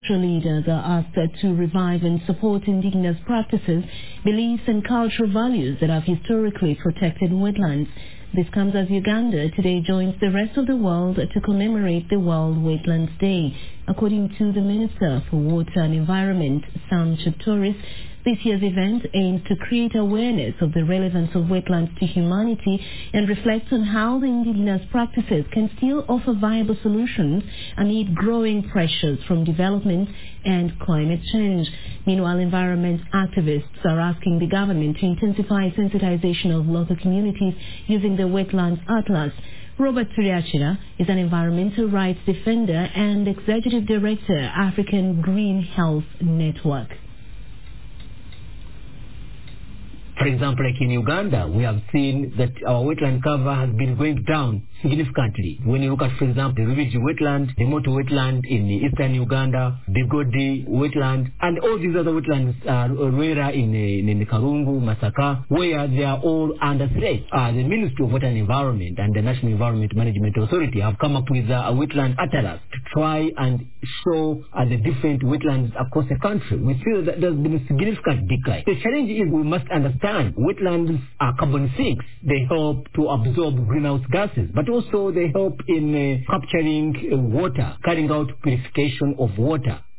industrial leaders are asked to revive and support indigenous practices, beliefs and cultural values that have historically protected wetlands. This comes as Uganda today joins the rest of the world to commemorate the World Wetlands Day. According to the Minister for Water and Environment, Sam Cheptoris, this year's event aims to create awareness of the relevance of wetlands to humanity and reflects on how the indigenous practices can still offer viable solutions amid growing pressures from development and climate change. Meanwhile, environment activists are asking the government to intensify sensitization of local communities using the Wetlands Atlas. Robert Turiachira is an environmental rights defender and executive director, African Green Health Network. For example, like in Uganda, we have seen that our wetland cover has been going down significantly. When you look at, for example, the Rubiji wetland, the Moto wetland in eastern Uganda, the Godi wetland, and all these other wetlands, Rwera in Karungu, Masaka, where they are all under threat. The Ministry of Water and Environment and the National Environment Management Authority have come up with a wetland atlas to try and show the different wetlands across the country. We feel that there's been a significant decline. The challenge is we must understand wetlands are carbon sinks. They help to absorb greenhouse gases, but also they help in capturing water, carrying out purification of water.